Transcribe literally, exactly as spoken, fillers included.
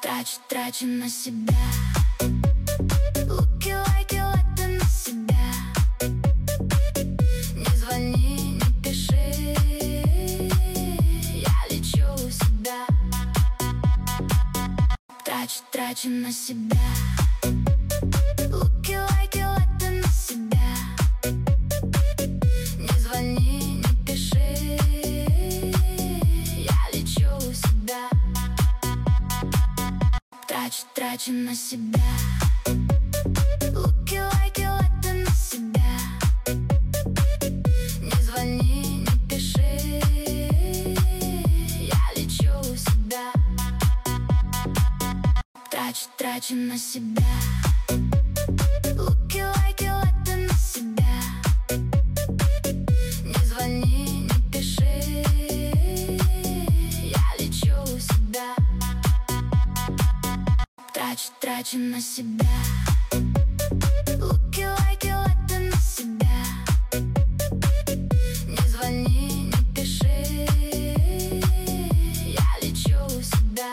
Трачу, трачу на себя. Луки, лайки, лайки на себя. Не звони, не пиши, я лечу себя. Трачу, трачу на себя. Луки, лайки, лайки на себя. Не звони, не пиши, я лечу себя. Трачу, трачу на себя. Луки, лайки, лайки на себя. Не звони, не пиши, я лечу себя. Трачу, трачу на себя. Луки, лайки, лайки на себя. Не звони, не пиши, я лечу себя. Трачу, трачу на себя.